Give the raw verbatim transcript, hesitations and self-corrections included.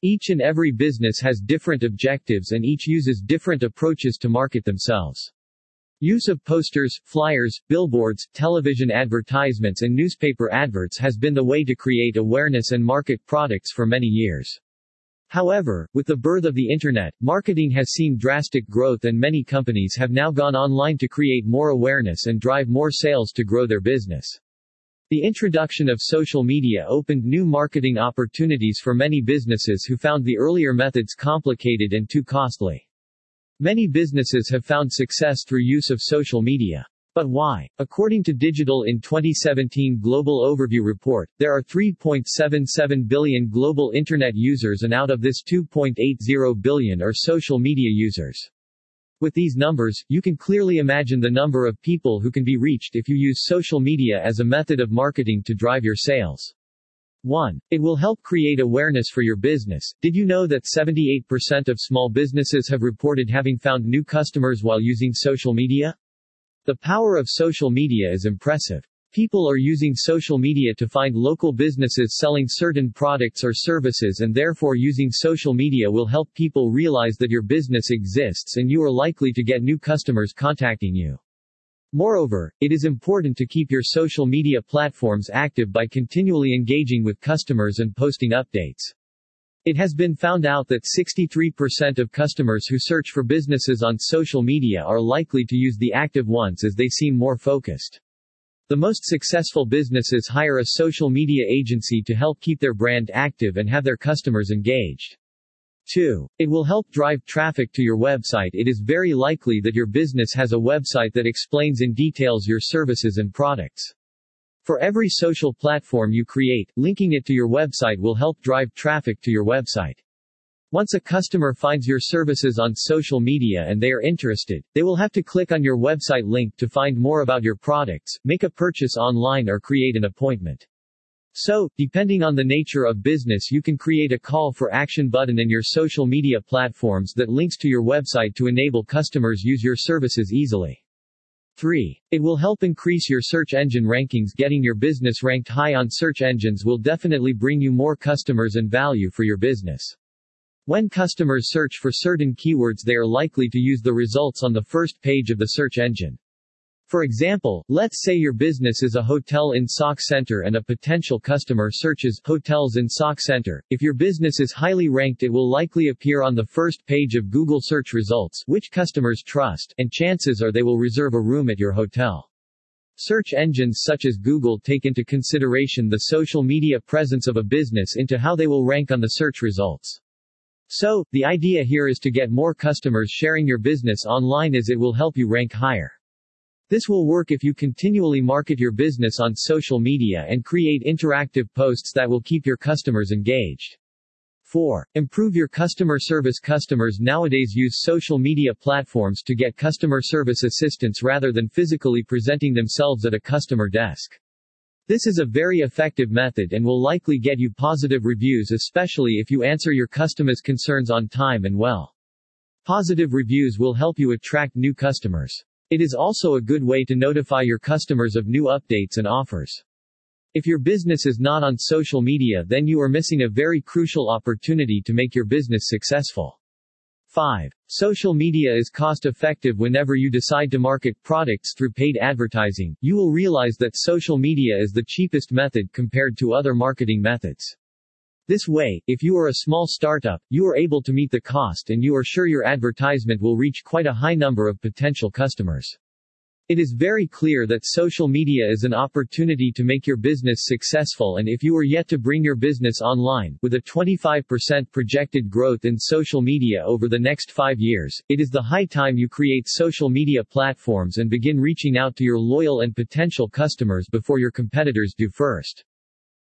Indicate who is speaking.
Speaker 1: Each and every business has different objectives and each uses different approaches to market themselves. Use of posters, flyers, billboards, television advertisements and newspaper adverts has been the way to create awareness and market products for many years. However, with the birth of the Internet, marketing has seen drastic growth and many companies have now gone online to create more awareness and drive more sales to grow their business. The introduction of social media opened new marketing opportunities for many businesses who found the earlier methods complicated and too costly. Many businesses have found success through use of social media. But why? According to Digital in twenty seventeen Global Overview Report, there are three point seven seven billion global Internet users and out of this two point eight zero billion are social media users. With these numbers, you can clearly imagine the number of people who can be reached if you use social media as a method of marketing to drive your sales. one. It will help create awareness for your business. Did you know that seventy-eight percent of small businesses have reported having found new customers while using social media? The power of social media is impressive. People are using social media to find local businesses selling certain products or services, and therefore using social media will help people realize that your business exists and you are likely to get new customers contacting you. Moreover, it is important to keep your social media platforms active by continually engaging with customers and posting updates. It has been found out that sixty-three percent of customers who search for businesses on social media are likely to use the active ones as they seem more focused. The most successful businesses hire a social media agency to help keep their brand active and have their customers engaged. two. It will help drive traffic to your website. It is very likely that your business has a website that explains in details your services and products. For every social platform you create, linking it to your website will help drive traffic to your website. Once a customer finds your services on social media and they are interested, they will have to click on your website link to find more about your products, make a purchase online or create an appointment. So, depending on the nature of business, you can create a call for action button in your social media platforms that links to your website to enable customers use your services easily. three. It will help increase your search engine rankings. Getting your business ranked high on search engines will definitely bring you more customers and value for your business. When customers search for certain keywords, they are likely to use the results on the first page of the search engine. For example, let's say your business is a hotel in Sauk Center and a potential customer searches hotels in Sauk Center. If your business is highly ranked, it will likely appear on the first page of Google search results, which customers trust, and chances are they will reserve a room at your hotel. Search engines such as Google take into consideration the social media presence of a business into how they will rank on the search results. So, the idea here is to get more customers sharing your business online, as it will help you rank higher. This will work if you continually market your business on social media and create interactive posts that will keep your customers engaged. four. Improve your customer service. Customers nowadays use social media platforms to get customer service assistance rather than physically presenting themselves at a customer desk. This is a very effective method and will likely get you positive reviews, especially if you answer your customers' concerns on time and well. Positive reviews will help you attract new customers. It is also a good way to notify your customers of new updates and offers. If your business is not on social media, then you are missing a very crucial opportunity to make your business successful. five. Social media is cost-effective. Whenever you decide to market products through paid advertising, you will realize that social media is the cheapest method compared to other marketing methods. This way, if you are a small startup, you are able to meet the cost and you are sure your advertisement will reach quite a high number of potential customers. It is very clear that social media is an opportunity to make your business successful, and if you are yet to bring your business online, with a twenty-five percent projected growth in social media over the next five years, it is the high time you create social media platforms and begin reaching out to your loyal and potential customers before your competitors do first.